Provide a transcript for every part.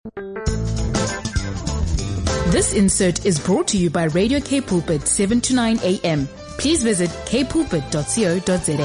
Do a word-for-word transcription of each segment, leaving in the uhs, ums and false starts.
This insert is brought to you by Radio K Pulpit seven to nine A M. Please visit k pulpit dot co dot za.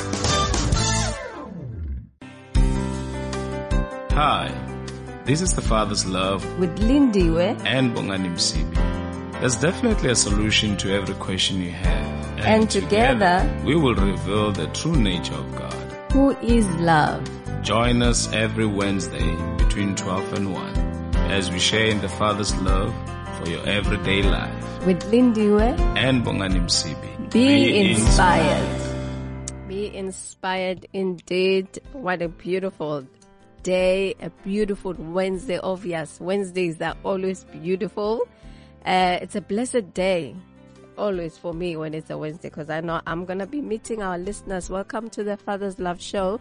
Hi, this is the Father's Love with Lindiwe and Bongani Msibi. There's definitely a solution to every question you have. And, and together, together, we will reveal the true nature of God, who is love. Join us every Wednesday between twelve and one as we share in the Father's love for your everyday life. With Lindiwe and Bongani Msibi. Be, Be inspired. inspired. Be inspired indeed. What a beautiful day, a beautiful Wednesday. Obvious Wednesdays are always beautiful. Uh, it's a blessed day always for me when it's a Wednesday, because I know I'm going to be meeting our listeners. Welcome to the Father's Love Show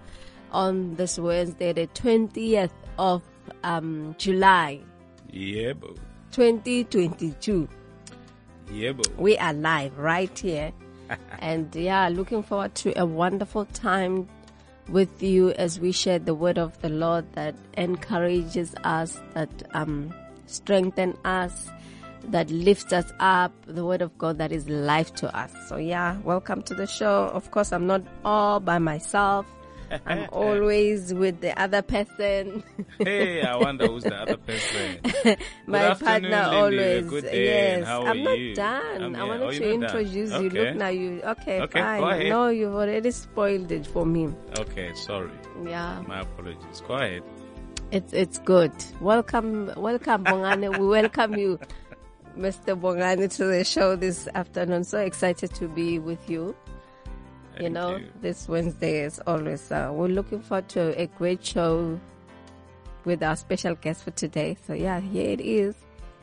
on this Wednesday, the twentieth of um, July. Yeah, boo. twenty twenty-two. Yeah, boo. We are live right here. And yeah, looking forward to a wonderful time with you as we share the word of the Lord that encourages us, that um, strengthens us, that lifts us up, the word of God that is life to us. So yeah, welcome to the show. Of course, I'm not all by myself. I'm always with the other person. Hey, I wonder who's the other person. My partner always. Good day. Yes, how I'm are not you? done. I'm I wanted oh, to introduce you. Okay. Look now, you. Okay, okay fine. Go ahead. No, you've already spoiled it for me. Okay, sorry. Yeah. My apologies. Go ahead. It's it's good. Welcome, welcome, Bongani. We welcome you, Mister Bongani, to the show this afternoon. So excited to be with you. Thank you know, you. This Wednesday is always, uh, we're looking forward to a great show with our special guest for today. So yeah, here it is.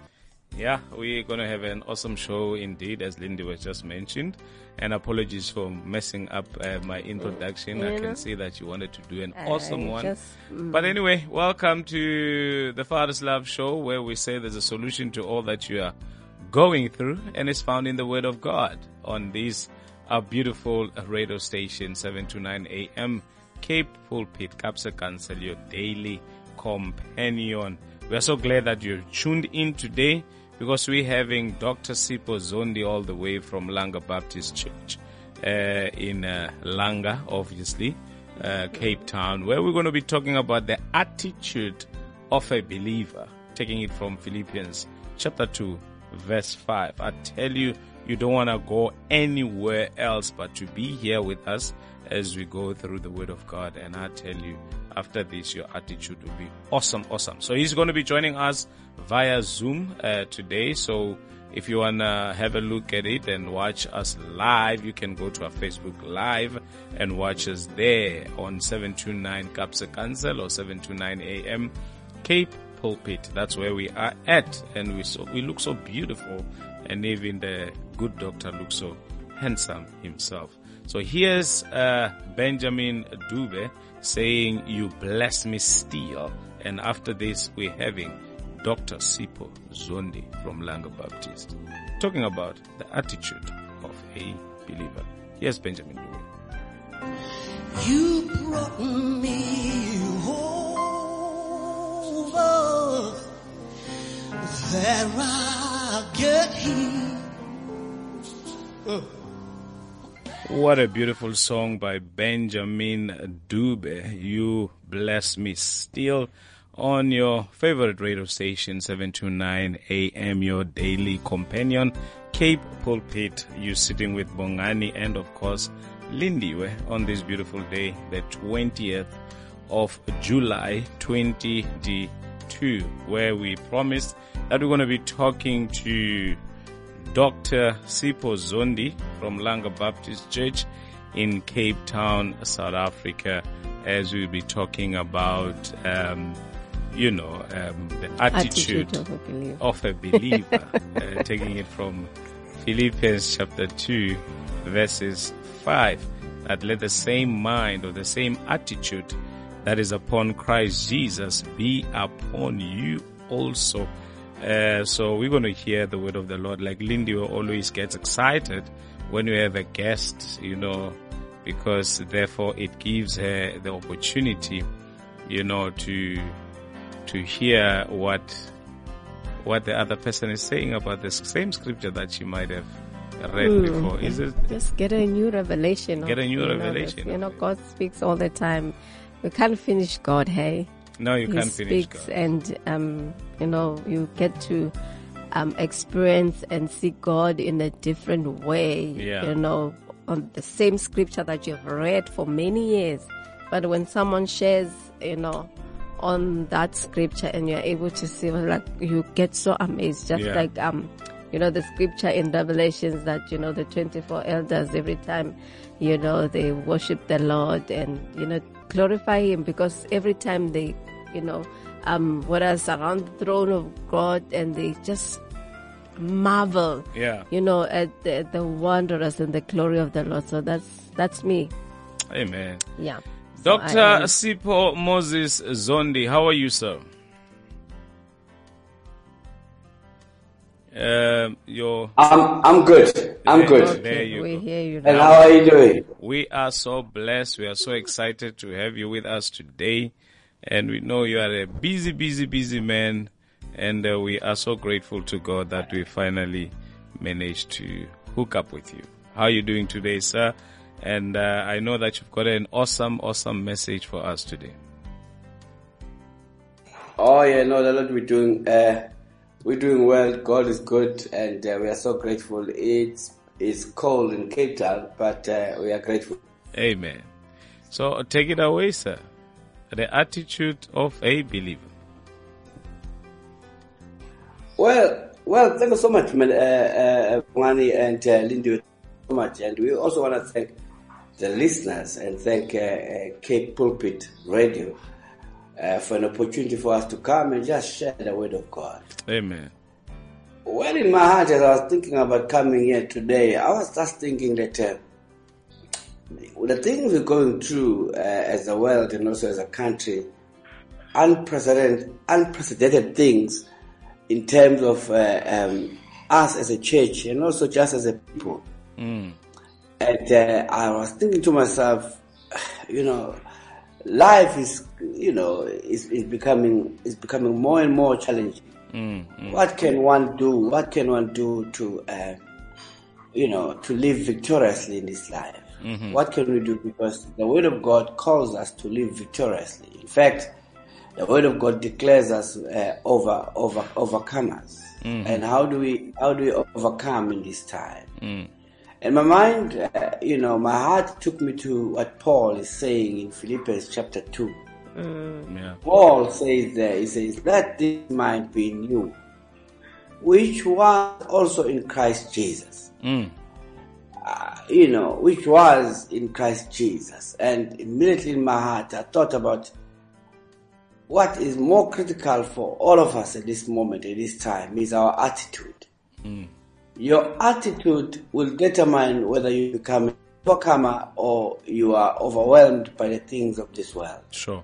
Yeah, we're going to have an awesome show indeed, as Lindy was just mentioned. And apologies for messing up uh, my introduction. You I know? can see that you wanted to do an I awesome one. just, mm. But anyway, welcome to the Father's Love Show, where we say there's a solution to all that you are going through, and it's found in the Word of God on these our beautiful radio station, seven to nine A M, Cape Pulpit, Kapsa Council, your daily companion. We are so glad that you're tuned in today, because we're having Doctor Sipho Zondi all the way from Langa Baptist Church uh, in uh, Langa, obviously, uh, Cape Town, where we're going to be talking about the attitude of a believer, taking it from Philippians chapter two, verse five. I tell you, you don't want to go anywhere else but to be here with us as we go through the Word of God. And I tell you, after this, your attitude will be awesome, awesome. So he's going to be joining us via Zoom uh, today. So if you want to have a look at it and watch us live, you can go to our Facebook Live and watch us there on seven two nine Kapsa Council or seven two nine A M Cape Pulpit. That's where we are at, and we so we look so beautiful, and even the good doctor looks so handsome himself. So here's uh, Benjamin Dube saying, "You bless me still." And after this, we're having Doctor Sipho Zondi from Langa Baptist talking about the attitude of a believer. Here's Benjamin Dube. You brought me over that I get here. Uh. What a beautiful song by Benjamin Dube. You bless me still on your favorite radio station, seven two nine A M, your daily companion, Cape Pulpit. You sitting with Bongani and of course Lindiwe on this beautiful day, the twentieth of July twenty twenty-two, where we promised that we're going to be talking to Doctor Sipho Zondi from Langa Baptist Church in Cape Town, South Africa, as we'll be talking about, um, you know, um, the attitude, attitude of a believer, of a believer uh, taking it from Philippians chapter two, verses five, that let the same mind or the same attitude that is upon Christ Jesus be upon you also. Uh, so we're going to hear the word of the Lord. Like Lindy always gets excited when we have a guest, you know, because therefore it gives her the opportunity, you know, to to hear what what the other person is saying about the same scripture that she might have read Mm. before. Is it? Just get a new revelation. Get of, a new you know, revelation this. You of know, it. God speaks all the time. We can't finish God, hey? No, you He can't finish speaks, God. and um, you know, you get to um, experience and see God in a different way. Yeah. You know, on the same scripture that you've read for many years, but when someone shares, you know, on that scripture, and you're able to see, like, you get so amazed. Just Yeah. like um, you know, the scripture in Revelations that, you know, the twenty-four elders, every time, you know, they worship the Lord and, you know, glorify Him, because every time they, you know, um, whereas around the throne of God, and they just marvel, Yeah. you know, at the, the wonders and the glory of the Lord. So that's, that's me. Amen. Yeah. So I Doctor am- Sipho Moses Zondi, how are you, sir? Um, your I'm I'm good. I'm There- good. There you we go. hear you And now. how are you doing? We are so blessed. We are so excited to have you with us today. And we know you are a busy, busy, busy man. And uh, we are so grateful to God that we finally managed to hook up with you. How are you doing today, sir? And uh, I know that you've got an awesome, awesome message for us today. Oh yeah, no, the Lord we're doing. Uh, we're doing well. God is good, and uh, we are so grateful. It's it's cold in Cape Town, but uh, we are grateful. Amen. So uh, take it away, sir. The attitude of a believer. Well, well, thank you so much, man, uh, uh, Mwani and uh, Lindy, so much, and we also want to thank the listeners and thank uh, uh, Cape Pulpit Radio uh, for an opportunity for us to come and just share the word of God. Amen. Well, in my heart, as I was thinking about coming here today, I was just thinking that uh, the things we're going through uh, as a world and also as a country, unprecedented, unprecedented things in terms of uh, um, us as a church and also just as a people. Mm. And uh, I was thinking to myself, you know, life is, you know, is, is becoming is becoming more and more challenging. Mm, mm. What can one do? What can one do to, uh, you know, to live victoriously in this life? Mm-hmm. What can we do? Because the Word of God calls us to live victoriously. In fact, the Word of God declares us uh, over over overcomers. Mm-hmm. And how do we how do we overcome in this time? Mm. And my mind, uh, you know, my heart took me to what Paul is saying in Philippians chapter two. Yeah. Paul says there, he says, let this mind be in you, which was also in Christ Jesus. Mm. Uh, you know, which was in Christ Jesus. And immediately in my heart, I thought about what is more critical for all of us at this moment, at this time, is our attitude. Mm. Your attitude will determine whether you become an overcomer or you are overwhelmed by the things of this world. Sure.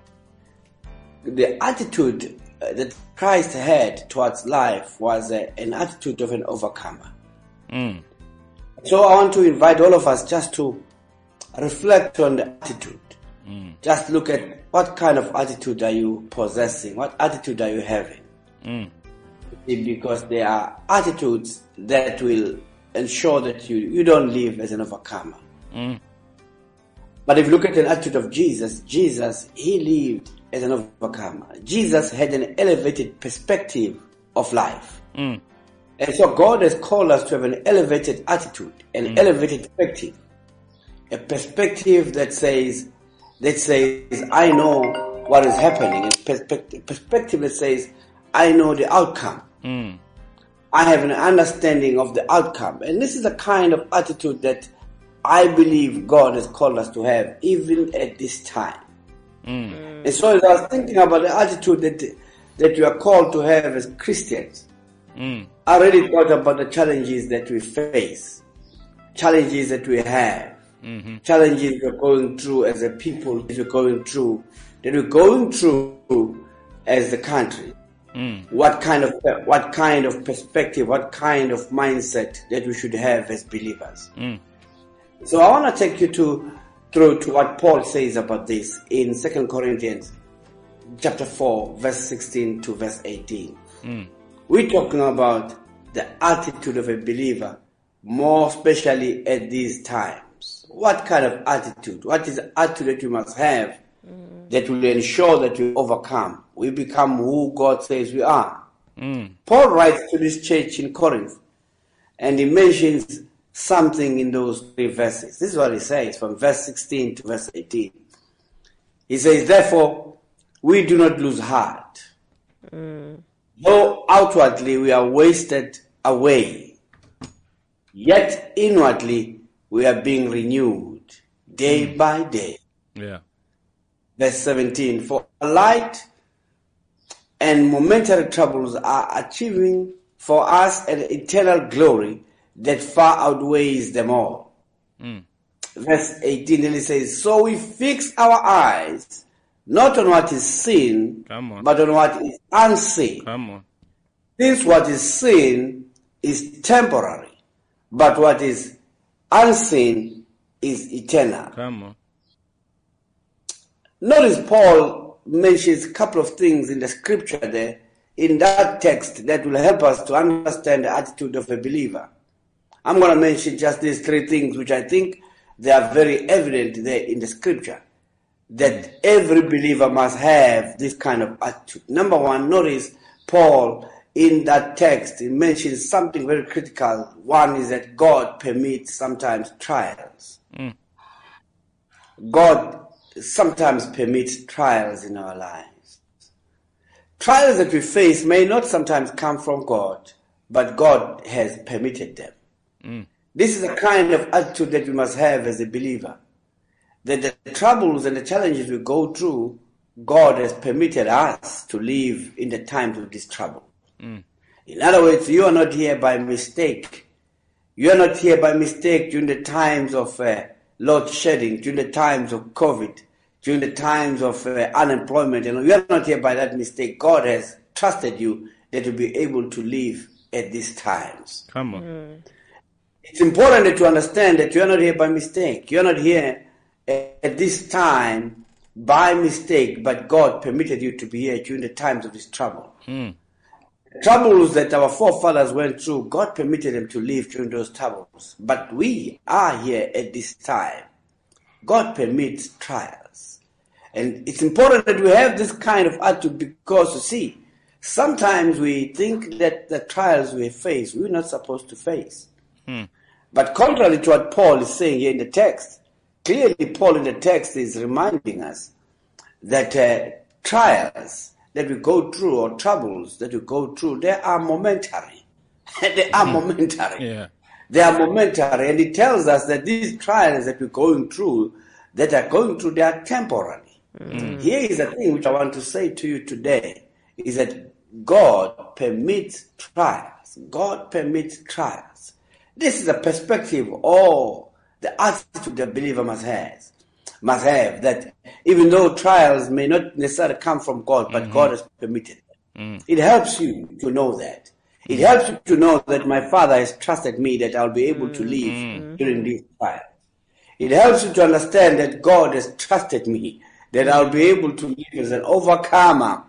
The attitude uh, that Christ had towards life was uh, an attitude of an overcomer. Mm. So I want to invite all of us just to reflect on the attitude. Mm. Just look at what kind of attitude are you possessing? What attitude are you having? Mm. Because there are attitudes that will ensure that you, you don't live as an overcomer. Mm. But if you look at the attitude of Jesus, Jesus, he lived as an overcomer. Jesus had an elevated perspective of life. Mm. And so God has called us to have an elevated attitude, an Mm. elevated perspective. A perspective that says, that says, I know what is happening. A perspective, perspective that says, I know the outcome. Mm. I have an understanding of the outcome. And this is the kind of attitude that I believe God has called us to have, even at this time. Mm. And so as I was thinking about the attitude that, that you are called to have as Christians, Mm. I really thought about the challenges that we face, challenges that we have, Mm-hmm. challenges we're going through as a people, that we're going through, that we're going through as the country. Mm. What kind of what kind of perspective, what kind of mindset that we should have as believers. Mm. So I want to take you to through to what Paul says about this in Second Corinthians chapter four, verse sixteen to verse eighteen. Mm. We're talking about the attitude of a believer, more especially at these times. What kind of attitude? What is the attitude that you must have mm. that will ensure that you overcome? We become who God says we are. Mm. Paul writes to this church in Corinth, and he mentions something in those three verses. This is what he says from verse sixteen to verse eighteen. He says, therefore, we do not lose heart. Mm. Though outwardly we are wasted away, yet inwardly we are being renewed day mm. by day. Yeah. Verse seventeen, for light and momentary troubles are achieving for us an eternal glory that far outweighs them all. Mm. Verse eighteen, then it says, so we fix our eyes not on what is seen, on. but on what is unseen. Come on. Since what is seen is temporary, but what is unseen is eternal. Come on. Notice Paul mentions a couple of things in the scripture there, in that text, that will help us to understand the attitude of a believer. I'm going to mention just these three things, which I think they are very evident there in the scripture, that every believer must have this kind of attitude. Number one, notice Paul in that text, he mentions something very critical. One is that God permits sometimes trials. Mm. God sometimes permits trials in our lives. Trials that we face may not sometimes come from God, but God has permitted them. Mm. This is the kind of attitude that we must have as a believer. That the troubles and the challenges we go through, God has permitted us to live in the times of this trouble. Mm. In other words, you are not here by mistake. You are not here by mistake during the times of uh, load shedding, during the times of COVID, during the times of uh, unemployment. And you are not here by that mistake. God has trusted you that you'll be able to live at these times. Come on. Mm. It's important to understand that you are not here by mistake. You are not here at this time by mistake, but God permitted you to be here during the times of this trouble. Mm. Troubles that our forefathers went through, God permitted them to live during those troubles. But we are here at this time. God permits trials. And it's important that we have this kind of attitude because, you see, sometimes we think that the trials we face, we're not supposed to face. Hmm. But contrary to what Paul is saying here in the text, clearly Paul in the text is reminding us that uh, trials that we go through or troubles that we go through, they are momentary. They are momentary. Yeah. They are momentary. And it tells us that these trials that we're going through, that are going through, they are temporary. Mm. Here is the thing which I want to say to you today, is that God permits trials. God permits trials. This is a perspective or the attitude the believer must have. Must have that even though trials may not necessarily come from God, but mm-hmm. God has permitted them. Mm. It helps you to know that. It helps you to know that my Father has trusted me that I'll be able to live mm-hmm. during these trials. It helps you to understand that God has trusted me that I'll be able to live as an overcomer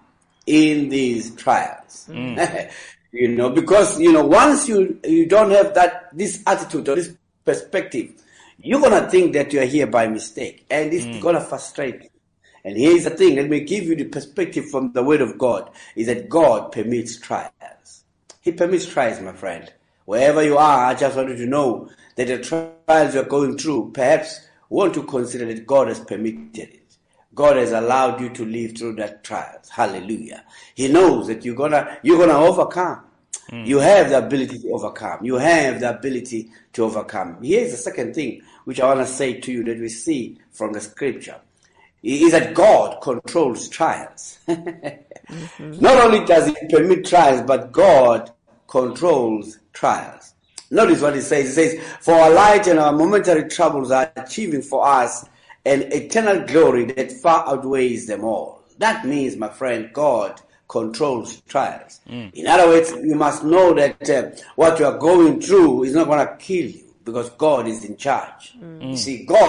in these trials. Mm. You know, because, you know, once you, you don't have that, this attitude or this perspective, you're going to think that you're here by mistake, and it's mm. going to frustrate you. And here's the thing, let me give you the perspective from the Word of God, is that God permits trials. He permits trials, my friend. Wherever you are, I just want you to know that the trials you're going through, perhaps want to consider that God has permitted it. God has allowed you to live through that trials. Hallelujah. He knows that you're gonna you're gonna overcome. Mm. You have the ability to overcome. You have the ability to overcome. Here's the second thing which I want to say to you that we see from the scripture, is that God controls trials. mm-hmm. Not only does He permit trials, but God controls trials. Notice what He says. He says, for our light and our momentary troubles are achieving for us an eternal glory that far outweighs them all. That means, my friend, God controls trials. Mm. In other words, you must know that uh, what you are going through is not going to kill you because God is in charge. Mm. You see, God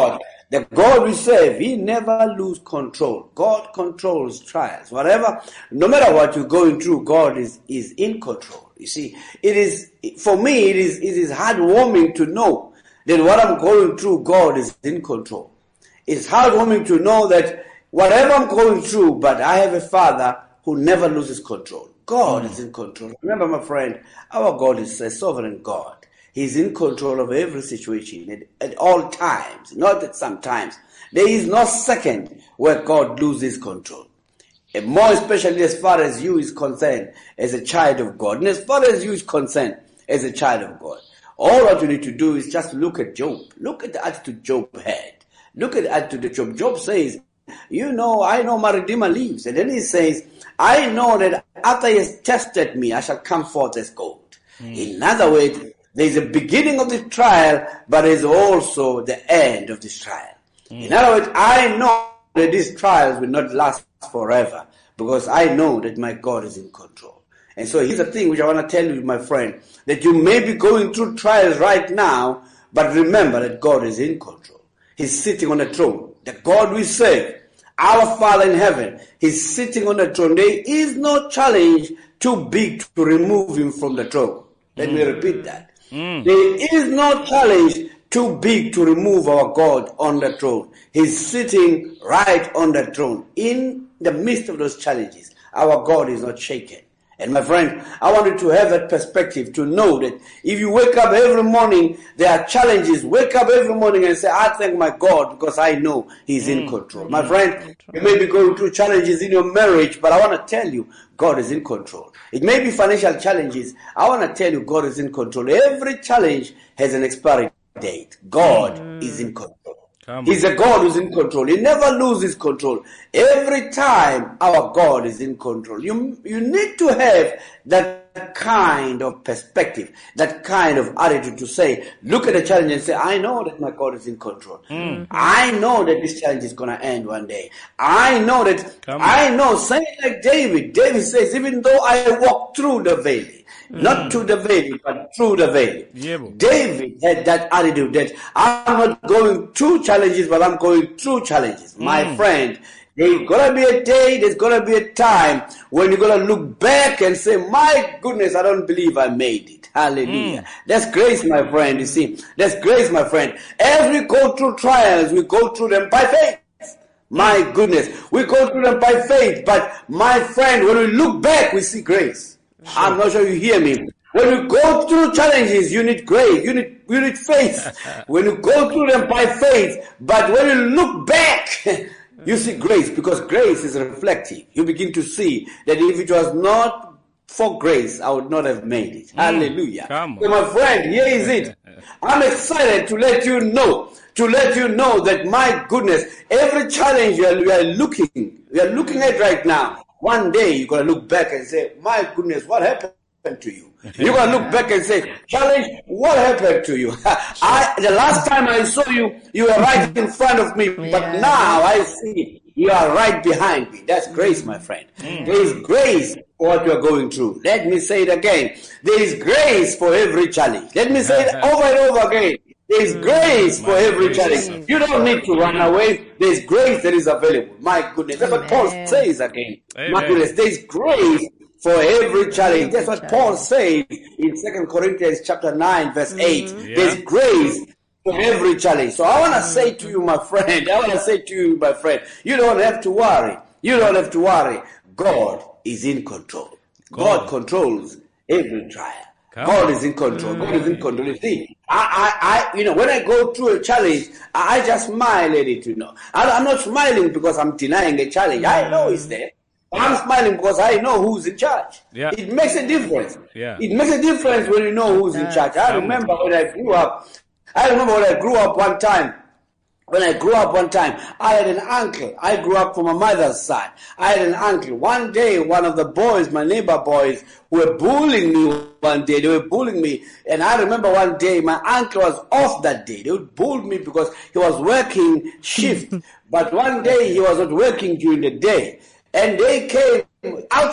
The God we serve, He never lose control. God controls trials. Whatever, no matter what you're going through, God is, is in control. You see, it is, for me, it is, it is heartwarming to know that what I'm going through, God is in control. It's heartwarming to know that whatever I'm going through, but I have a Father who never loses control. God mm. is in control. Remember, my friend, our God is a sovereign God. He's in control of every situation at, at all times, not at some times. There is no second where God loses control. And more especially as far as you is concerned as a child of God. And as far as you is concerned as a child of God. All what you need to do is just look at Job. Look at the attitude Job had. Look at the attitude that Job. Job says, you know, I know my Redeemer lives. And then he says, I know that after he has tested me, I shall come forth as gold. Mm. In other words, there is a beginning of the trial, but there is also the end of this trial. Mm. In other words, I know that these trials will not last forever because I know that my God is in control. And so here's the thing which I want to tell you, my friend, that you may be going through trials right now, but remember that God is in control. He's sitting on the throne. The God we serve, our Father in heaven, He's sitting on the throne. There is no challenge too big to remove Him from the throne. Let mm. me repeat that. Mm. There is no challenge too big to remove our God on the throne. He's sitting right on the throne. In the midst of those challenges, our God is not shaken. And my friend, I want you to have that perspective to know that if you wake up every morning, there are challenges. Wake up every morning and say, I thank my God because I know He's mm. in control. My friend, you may be going through challenges in your marriage, but I want to tell you, God is in control. It may be financial challenges. I want to tell you, God is in control. Every challenge has an expiry date. God mm. is in control. He's a God who's in control. He never loses control. Every time our God is in control. You, you need to have that kind of perspective, that kind of attitude to say, look at the challenge and say, I know that my God is in control. Mm. I know that this challenge is going to end one day. I know that, I know, saying like David, David says, even though I walk through the valley, Mm. not to the valley, but through the valley. Yeah, David had that attitude that I'm not going through challenges, but I'm going through challenges. Mm. My friend, there's going to be a day, there's going to be a time when you're going to look back and say, my goodness, I don't believe I made it. Hallelujah. Mm. That's grace, my friend, you see. That's grace, my friend. As we go through trials, we go through them by faith. My goodness, we go through them by faith. But my friend, when we look back, we see grace. Sure. I'm not sure you hear me. When you go through challenges, you need grace, you need, you need faith. When you go through them by faith, but when you look back, you see grace, because grace is reflective. You begin to see that if it was not for grace, I would not have made it. Mm. Hallelujah. So my friend, here is it. I'm excited to let you know, to let you know that my goodness, every challenge you are, you are looking, you are looking at right now, one day you're going to look back and say, my goodness, what happened to you? You're going to look back and say, challenge, what happened to you? I, the last time I saw you, you were right in front of me, yeah. but now I see you are right behind me. That's grace, my friend. Mm. There is grace for what you are going through. Let me say it again. There is grace for every challenge. Let me say it over and over again. There is grace for every challenge. You don't need to run away. There is grace that is available. My goodness. That's what Paul says again. Amen. My goodness. There is grace for every challenge. That's what Paul says in Second Corinthians chapter nine, verse eight. Yeah. There is grace for every challenge. So I want to say to you, my friend, I want to say to you, my friend, you don't have to worry. You don't have to worry. God is in control. God, God controls every trial. Come God on. is in control. God is in control. You see, I, I, I, you know, when I go through a challenge, I just smile at it, you know. I, I'm not smiling because I'm denying a challenge. I know it's there. I'm smiling because I know who's in charge. Yeah. It makes a difference. Yeah. It makes a difference when you know who's in charge. I remember when I grew up, I remember when I grew up one time, When I grew up one time, I had an uncle. I grew up from my mother's side. I had an uncle. One day, one of the boys, my neighbor boys, were bullying me one day. They were bullying me. And I remember one day, my uncle was off that day. They would bully me because he was working shift. But one day, he was not working during the day. And they came outside the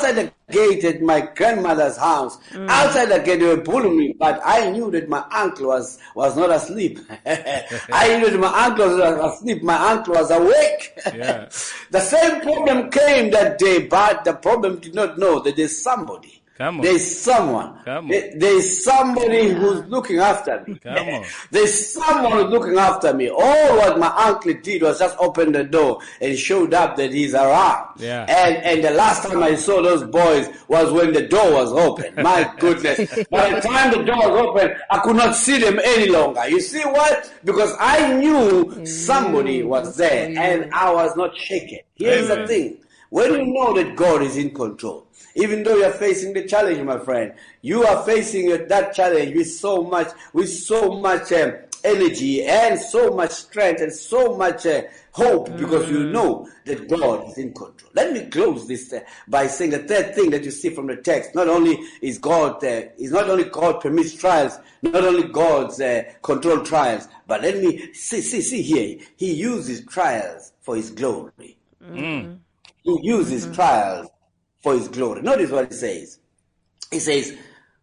gate at my grandmother's house. Mm. Outside the gate, they were bullying me, but I knew that my uncle was, was not asleep. I knew that my uncle was asleep. My uncle was awake. Yeah. The same problem came that day, but the problem did not know that there's somebody. Come on. There's someone. Come on. There- There's somebody who's looking after me. Come on. There's someone who's looking after me. All what my uncle did was just open the door and showed up that he's around. Yeah. And and the last time I saw those boys was when the door was open. My goodness. By the time the door was open, I could not see them any longer. You see what? Because I knew somebody was there and I was not shaken. Here's Amen. the thing. When you know that God is in control, even though you are facing the challenge, my friend, you are facing that challenge with so much, with so much um, energy and so much strength and so much uh, hope, because you know that God is in control. Let me close this uh, by saying the third thing that you see from the text. Not only is God, uh, is not only God permits trials, not only God's uh, control trials, but let me see, see, see here. He uses trials for His glory. Mm. He uses trials for His glory. Notice what it says. He says,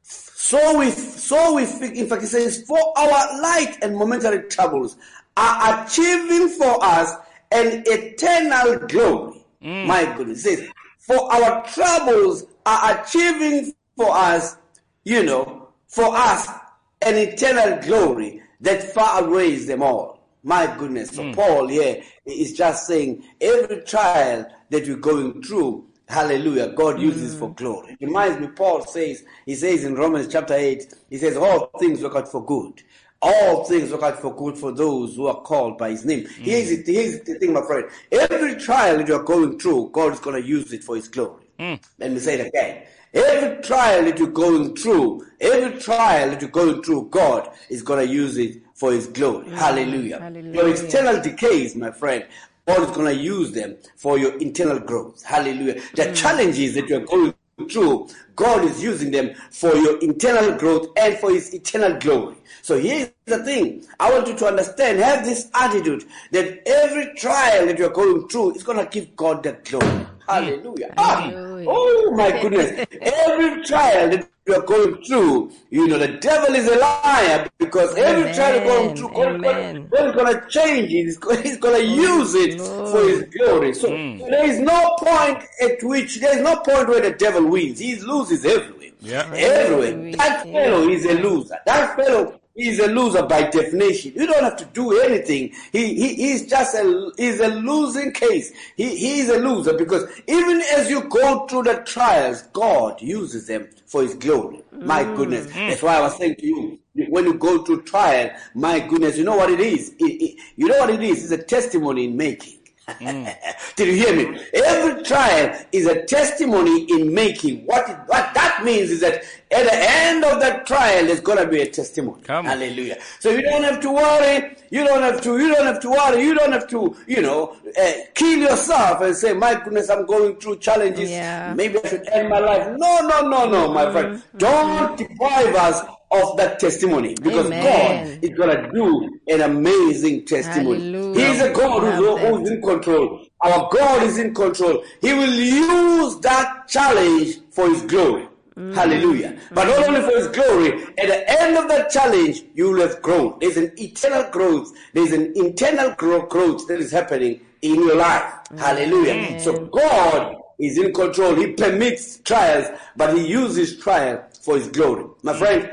so we, so we, in fact, he says, for our light and momentary troubles are achieving for us an eternal glory. Mm. My goodness. He says, for our troubles are achieving for us, you know, for us an eternal glory that far outweighs them all. My goodness. So mm. Paul here is just saying every trial that we're going through, hallelujah, God uses mm. for glory. It reminds me, Paul says, he says in Romans chapter eight, he says, all things work out for good. All things work out for good for those who are called by His name. Mm. Here's, it, here's the thing, my friend. Every trial that you're going through, God is going to use it for His glory. Mm. Let me say it again. Every trial that you're going through, every trial that you're going through, God is going to use it for His glory. Mm. Hallelujah. Hallelujah. Your external decays, my friend, God is going to use them for your internal growth. Hallelujah. The mm. challenges that you're going through, God is using them for your internal growth and for His eternal glory. So here's the thing. I want you to understand, have this attitude that every trial that you're going through is going to give God the glory. Hallelujah. Ah, oh my goodness. Every trial that you are going through, you know, the devil is a liar, because every Amen. trial you're going through, God, God, God is going to change it. He's going, he's going to use it for His glory. So mm. there is no point at which, there is no point where the devil wins. He loses everywhere. Yeah. Everywhere. That fellow is a loser. That fellow is a loser by definition. You don't have to do anything. He, he he's just a he's a losing case. He he is a loser, because even as you go through the trials, God uses them for His glory. Mm. My goodness. Mm. That's why I was saying to you, when you go through trial, my goodness, you know what it is? It, it, you know what it is? It's a testimony in making. Mm. Did you hear me? Every trial is a testimony in making. What it, what that means is that at the end of that trial, there's gonna be a testimony. Come Hallelujah. So you don't have to worry. You don't have to. You don't have to worry. You don't have to. You know, uh, kill yourself and say, "My goodness, I'm going through challenges. Yeah. Maybe I should end my life." No, no, no, no, my mm-hmm. friend. Don't deprive us of that testimony, because Amen. God is going to do an amazing testimony. Hallelujah. He's a God who's, who's in control. Our God is in control. He will use that challenge for His glory. Mm. Hallelujah. But not only for His glory, at the end of that challenge, you will have grown. There's an eternal growth. There's an internal growth that is happening in your life. Mm. Hallelujah. Mm. So God is in control. He permits trials, but He uses trial for His glory. My friend,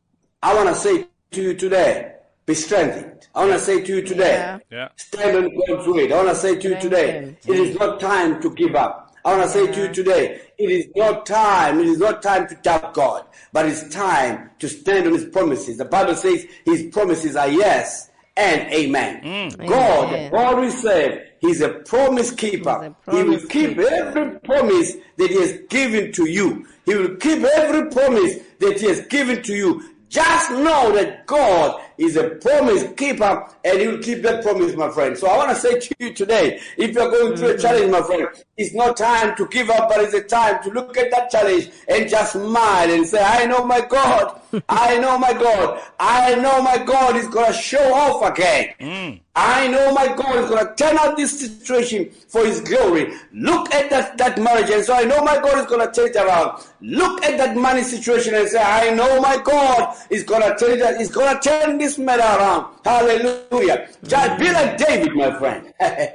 I want to say to you today, be strengthened. I want to say to you today, yeah. Yeah. stand on God's word. I want to say to you Thank today, him. It is not time to give up. I want to say yeah. to you today, it is not time, it is not time to doubt God, but it's time to stand on His promises. The Bible says His promises are yes and amen. Mm. God, amen. God we serve, He's a promise keeper. A promise he will keep keeper. every promise that He has given to you. He will keep every promise that He has given to you. Just know that God is a promise keeper, and He will keep that promise, my friend. So I want to say to you today, if you're going through a challenge, my friend, it's not time to give up, but it's a time to look at that challenge and just smile and say, I know my God. I know my God. I know my God is going to show off again. Mm. I know my God is going to turn out this situation for His glory. Look at that, that marriage and say, I know my God is going to turn it around. Look at that money situation and say, I know my God is going to turn it, is going to turn this matter around. Hallelujah. Just be like David, my friend.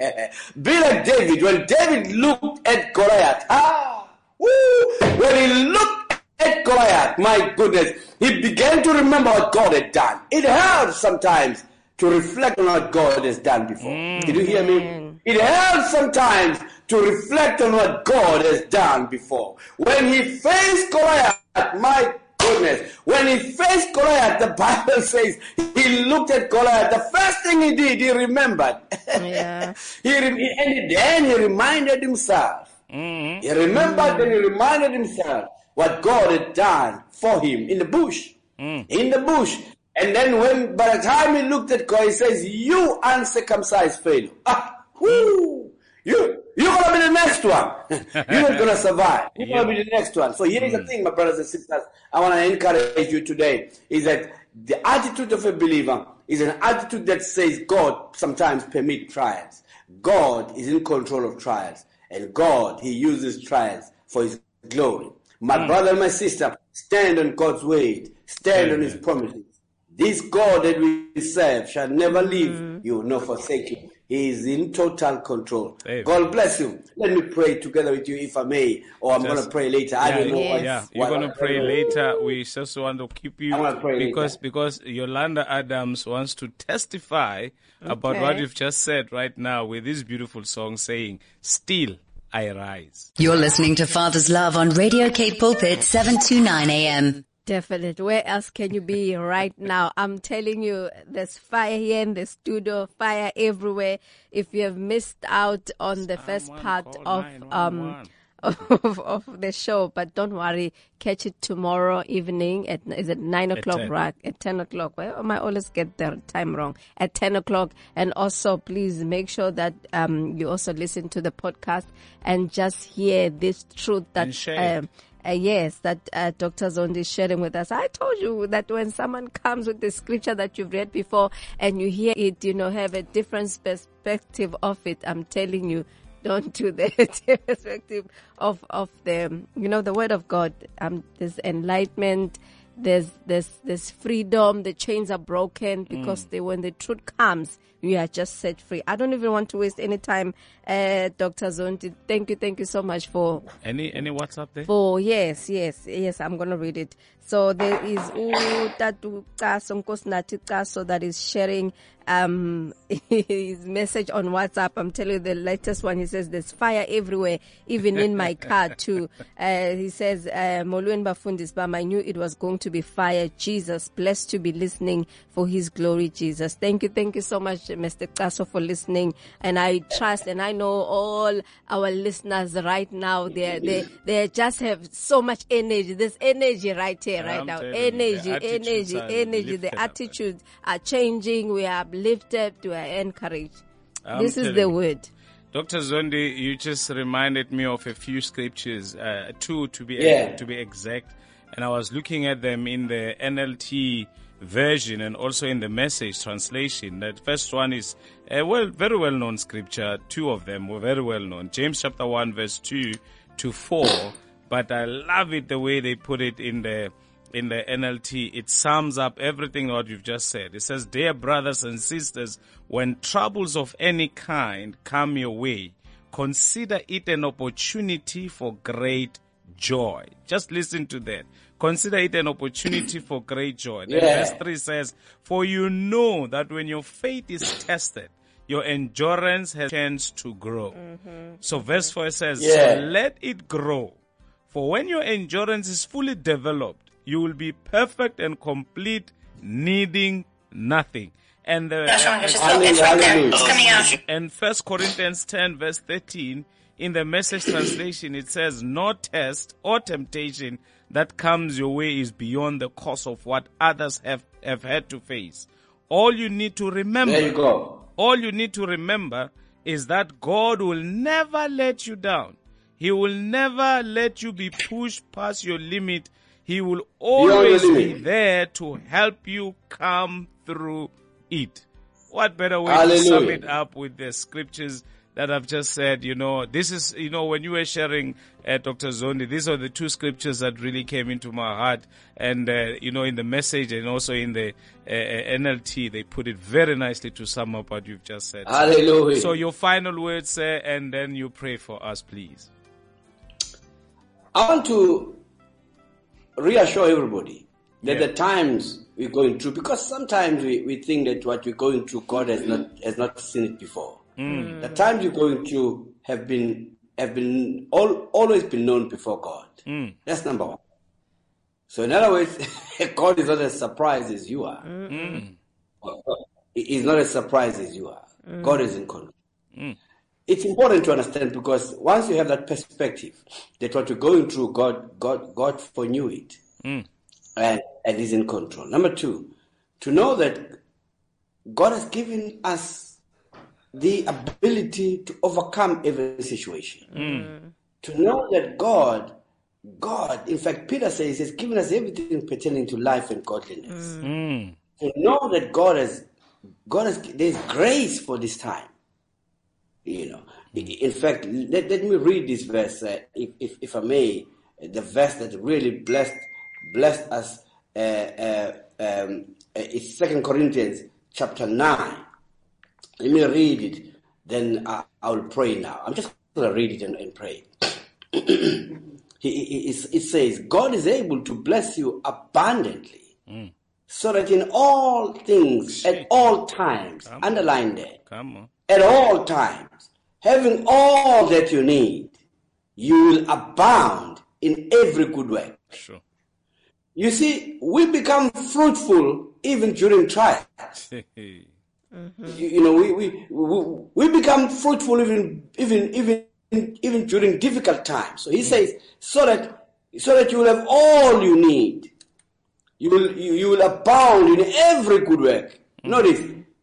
Be like David. When David looked at Goliath, ah, woo, when he looked at Goliath, my goodness, he began to remember what God had done. It helps sometimes to reflect on what God has done before. Mm. Did you hear me? It helps sometimes to reflect on what God has done before. When he faced Goliath, my goodness, when he faced Goliath, the Bible says he looked at Goliath. The first thing he did, he remembered. Yeah. he re- and then he reminded himself. Mm-hmm. He remembered mm. and he reminded himself what God had done for him in the bush. Mm. In the bush. And then when, by the time he looked at God, he says, you uncircumcised failure. Ah, whoo, you, you're going to be the next one. You're not going to survive. You're yeah. going to be the next one. So here's mm. the thing, my brothers and sisters, I want to encourage you today, is that the attitude of a believer is an attitude that says God sometimes permits trials. God is in control of trials. And God, He uses trials for His glory. My mm. brother and my sister, stand on God's word. Stand Amen. On His promises. This God that we serve shall never leave mm. you nor forsake you. He is in total control. Amen. God bless you. Let me pray together with you if I may, or I'm going to pray later. I yeah, don't know. Yes. What, yeah, you're going to pray later. We just want to keep you because later. because Yolanda Adams wants to testify okay. about what you've just said right now with this beautiful song saying, "Still I Rise." You're listening to Father's Love on Radio Cape Pulpit, seven to nine a.m. Definitely. Where else can you be right now? I'm telling you, there's fire here in the studio, fire everywhere. If you have missed out on the first part of um of, of the show, but don't worry, catch it tomorrow evening at is it nine o'clock, right? At ten o'clock. Well, I might always get the time wrong. At ten o'clock, and also please make sure that um you also listen to the podcast and just hear this truth that. Um, Uh, yes, that uh, Doctor Zondi is sharing with us. I told you that when someone comes with the scripture that you've read before and you hear it, you know, have a different perspective of it, I'm telling you, don't do the perspective of, of the, you know, the word of God. Um, there's enlightenment, there's, there's, there's freedom, the chains are broken because mm. they, when the truth comes, you are just set free. I don't even want to waste any time, uh, Doctor Zondi. Thank you, thank you so much for any any WhatsApp there. For yes, yes, yes. I'm gonna read it. So there is Utatu Kaso Nkosnati Kaso that is sharing um his message on WhatsApp. I'm telling you the latest one. He says there's fire everywhere, even in my car too. Uh, he says Moluen Bafundis Bam, I knew it was going to be fire. Jesus, blessed to be listening for His glory. Jesus, thank you, thank you so much, Mister Kaso, for listening. And I trust and I know all our listeners right now. They they they just have so much energy. There's energy right here. Right I'm now, energy, energy, energy. The attitudes are changing. We are uplifted. We are encouraged. I'm this is the you. word. Doctor Zondi, you just reminded me of a few scriptures, uh, two to be yeah. to be exact, and I was looking at them in the N L T version and also in the Message translation. That first one is a well, very well known scripture. Two of them were very well known. James chapter one, verse two to four. But I love it the way they put it in the in the N L T. It sums up everything what you've just said. It says, "Dear brothers and sisters, when troubles of any kind come your way, consider it an opportunity for great joy." Just listen to that. Consider it an opportunity for great joy. Then yeah. verse three says, "For you know that when your faith is tested, your endurance has a chance to grow." Mm-hmm. So verse four says, yeah. "So let it grow. For when your endurance is fully developed, you will be perfect and complete, needing nothing." And the uh, and First Corinthians ten verse thirteen in the Message translation, it says, "No test or temptation that comes your way is beyond the course of what others have, have had to face. All you need to remember. There you go. All you need to remember is that God will never let you down. He will never let you be pushed past your limit. He will always be there to help you come through it. What better way Hallelujah. to sum it up with the scriptures that I've just said? You know, this is, you know, when you were sharing, uh, Doctor Zondi, these are the two scriptures that really came into my heart. And, uh, you know, in the message and also in the uh, N L T, they put it very nicely to sum up what you've just said. Hallelujah. So your final words, sir, and then you pray for us, please. I want to reassure everybody that Yeah. the times we're going through, because sometimes we, we think that what we're going through, God has not has not seen it before. Mm. The times you're going through have been have been all, always been known before God. Mm. That's number one. So in other words, God is not as surprised as you are. Mm. He's not as surprised as you are. God is in control. Mm. It's important to understand, because once you have that perspective that what you're going through, God, God, God foreknew it, Mm. and and is in control. Number two, to know that God has given us the ability to overcome every situation. Mm. To know that God, God, in fact, Peter says, has given us everything pertaining to life and godliness. Mm. To know that God has, God has, there's grace for this time. You know, in fact, let, let me read this verse, uh, if, if if I may, the verse that really blessed blessed us. Uh, uh, um, uh, it's Second Corinthians chapter nine. Let me read it, then I, I will pray now. I'm just going to read it and, and pray. he, he, it says, God is able to bless you abundantly, Mm. so that in all things, Shit. at all times, Come on. underline that, Come on. at all times, having all that you need, you will abound in every good work. Sure. You see, we become fruitful even during trials. You, you know, we, we we we become fruitful even even even even during difficult times. So he says, so that so that you will have all you need. You will you, you will abound in every good work. Notice,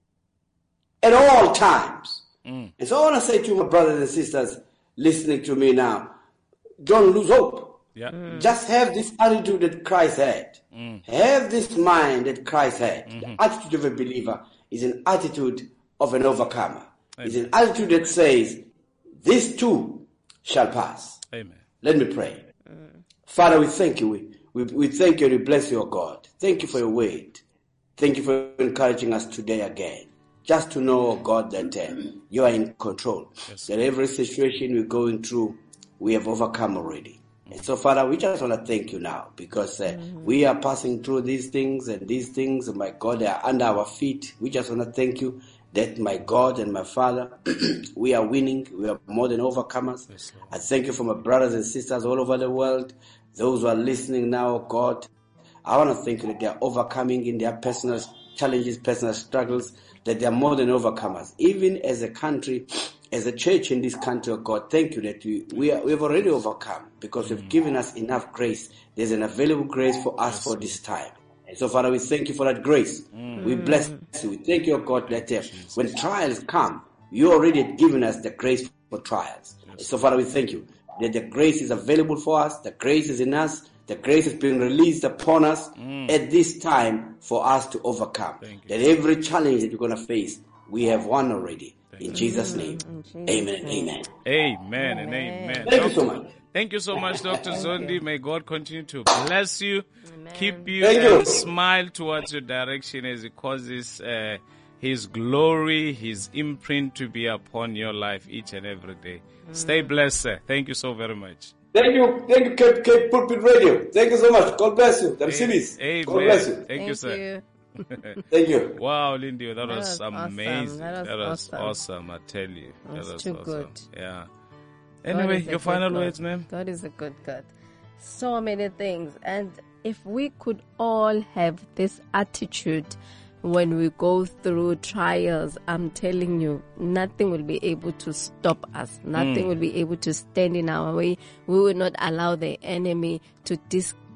at all times. Mm. And so I want to say to my brothers and sisters listening to me now, don't lose hope. Yeah. Just have this attitude that Christ had. Mm. Have this mind that Christ had. Mm-hmm. The attitude of a believer is an attitude of an overcomer. Amen. It's an attitude that says, this too shall pass. Amen. Let me pray. Father, we thank you. We, we, we thank you and we bless you, O God. Thank you for your word. Thank you for encouraging us today again. Just to know, O God, that uh, you are in control. Yes. That every situation we're going through, we have overcome already. And so, Father, we just want to thank you now, because uh, mm-hmm. we are passing through these things, and these things, my God, they are under our feet. We just want to thank you that, my God and my Father, we are winning. We are more than overcomers. Yes, I thank you for my brothers and sisters all over the world, those who are listening now, God. I want to thank you that they are overcoming in their personal challenges, personal struggles, that they are more than overcomers. Even as a country, as a church in this country, oh God, thank you that we, we, are, we have already overcome, because you've given us enough grace. There's an available grace for us for this time. And so, Father, we thank you for that grace. Mm. We bless you. We thank you, oh God, that uh, when trials come, you already have given us the grace for trials. And so, Father, we thank you that the grace is available for us. The grace is in us. The grace is being released upon us mm. at this time for us to overcome. That every challenge that we're going to face, we have won already. In Jesus' name, mm-hmm. amen and amen. Amen and amen. Thank Doctor, you so much. Thank you so much, Doctor Zondi. May God continue to bless you, Amen. keep you, Thank and you. smile towards your direction as He causes uh, His glory, His imprint to be upon your life each and every day. Mm. Stay blessed, sir. Thank you so very much. Thank you. Thank you, Cape, Cape Pulpit Radio. Thank you so much. God bless you. The Amen. series. Amen. God bless you. Thank, Thank you, sir. you. Thank you. Wow, Lindy, that, That was, was awesome. amazing. That was awesome. awesome, I tell you. That That's was too awesome. good. Yeah. God Anyway, is a your good final God. words, ma'am? God is a good God. So many things. And if we could all have this attitude when we go through trials, I'm telling you, nothing will be able to stop us. Nothing Mm. will be able to stand in our way. We will not allow the enemy to dis-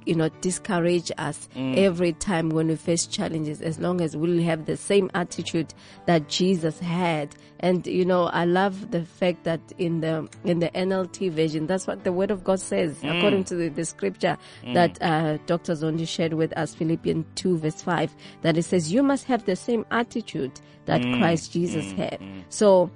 you know, discourage us every time when we face challenges, as long as we'll have the same attitude that Jesus had. And, you know, I love the fact that in the in the N L T version, that's what the Word of God says, mm. according to the, the scripture mm. that uh, Doctor Zondi shared with us, Philippians two verse five, that it says, you must have the same attitude that mm. Christ Jesus mm. had. Mm. So,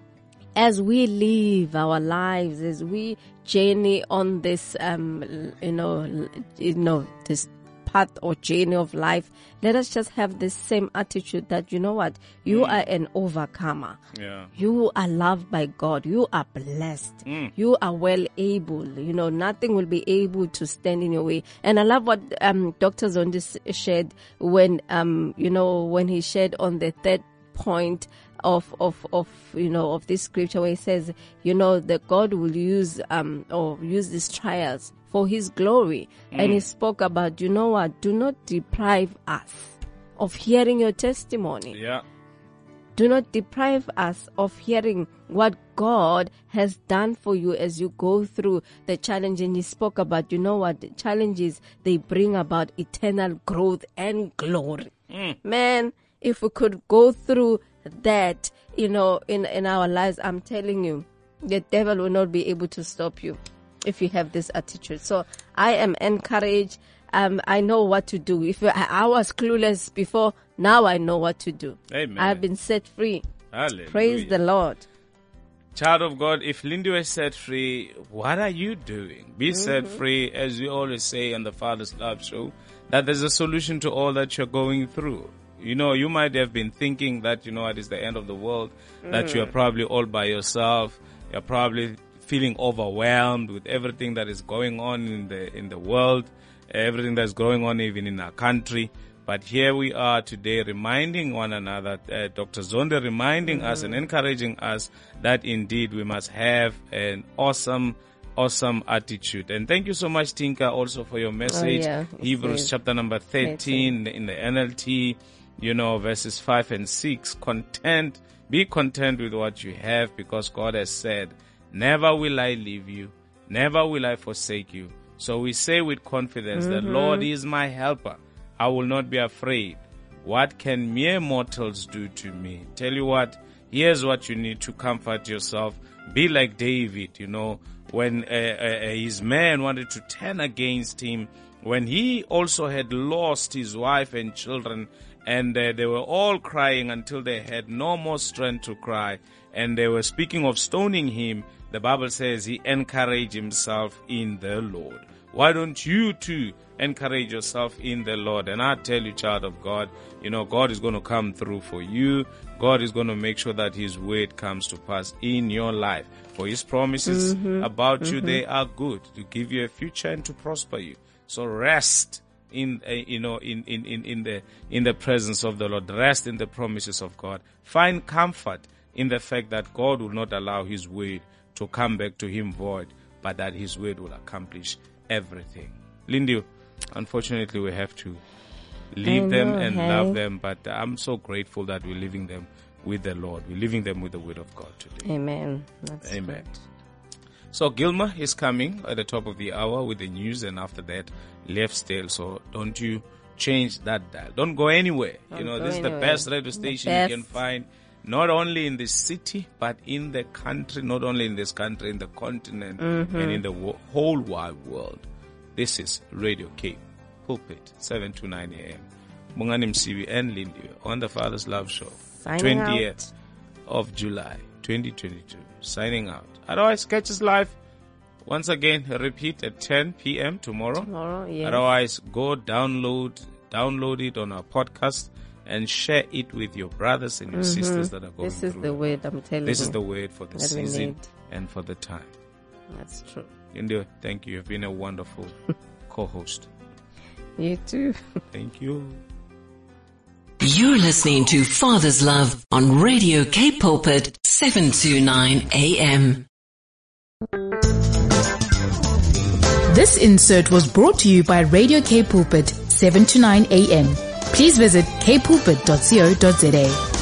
as we live our lives, as we journey on this, um, you know, you know, this path or journey of life, let us just have the same attitude that, you know what, you mm. are an overcomer. Yeah. You are loved by God. You are blessed. Mm. You are well able. You know, nothing will be able to stand in your way. And I love what um, Doctor Zondi shared when, um, you know, when he shared on the third point of, of, of, you know, of this scripture where he says, you know, that God will use, um, or use these trials for his glory. Mm. And he spoke about, you know what, do not deprive us of hearing your testimony. Yeah. Do not deprive us of hearing what God has done for you as you go through the challenge. And he spoke about, you know what, the challenges, they bring about eternal growth and glory. Mm. Man, if we could go through that, you know, in, in our lives, I'm telling you, the devil will not be able to stop you if you have this attitude. So I am encouraged. Um, I know what to do. If I, I was clueless before, now I know what to do. Amen. I've been set free. Hallelujah. Praise the Lord. Child of God, if Lindy was set free, what are you doing? Be mm-hmm. set free, as we always say on the Father's Love Show, that there's a solution to all that you're going through. You know, you might have been thinking that, you know, it is the end of the world, mm. that you are probably all by yourself. You're probably feeling overwhelmed with everything that is going on in the in the world, everything that's going on even in our country. But here we are today reminding one another, uh, Doctor Zondi reminding mm. us and encouraging us that indeed we must have an awesome Awesome attitude. And thank you so much, Tinka, also for your message. Oh, yeah. Hebrews it's chapter number thirteen in the N L T, you know, verses five and six. Content, be content with what you have, because God has said, never will I leave you, never will I forsake you. So we say with confidence, mm-hmm. the Lord is my helper. I will not be afraid. What can mere mortals do to me? Tell you what, here's what you need to comfort yourself. Be like David, you know, when uh, uh, his men wanted to turn against him, when he also had lost his wife and children, and uh, they were all crying until they had no more strength to cry, and they were speaking of stoning him. The Bible says he encouraged himself in the Lord. Why don't you too encourage yourself in the Lord? And I tell you, child of God, you know, God is going to come through for you. God is going to make sure that his word comes to pass in your life. For his promises mm-hmm. about mm-hmm. you, they are good, to give you a future and to prosper you. So rest in, uh, you know, in, in, in, in the, in the presence of the Lord. Rest in the promises of God. Find comfort in the fact that God will not allow his word to come back to him void, but that his word will accomplish everything. Lindy, unfortunately, we have to leave them know, and hey? love them, but I'm so grateful that we're leaving them with the Lord. We're leaving them with the word of God today. Amen. That's Amen. Good. So Gilma is coming at the top of the hour with the news, and after that, Left Tail. So don't you change that dial. Don't go anywhere. Don't you know, go this anywhere. is the best radio station best. you can find, not only in the city, but in the country, not only in this country, in the continent, mm-hmm. and in the wo- whole wide world. This is Radio Cape Pulpit, seven to nine a.m. Mungani Msibi and Lindy on the Father's Love Show, Signing twentieth out. of July, twenty twenty-two. Signing out. Otherwise, catch us live once again. Repeat at ten p.m. tomorrow. Tomorrow, yes. Otherwise, go download, download it on our podcast and share it with your brothers and your Mm-hmm. sisters that are going This is through the it. word I'm telling This you. is the word for the that we season need. and for the time. That's true. India, thank you. You've been a wonderful co-host. You too. Thank you. You're listening to Father's Love on Radio Cape Pulpit, seven to nine a.m. This insert was brought to you by Radio Cape Pulpit, seven to nine a.m. Please visit k pulpit dot co dot za.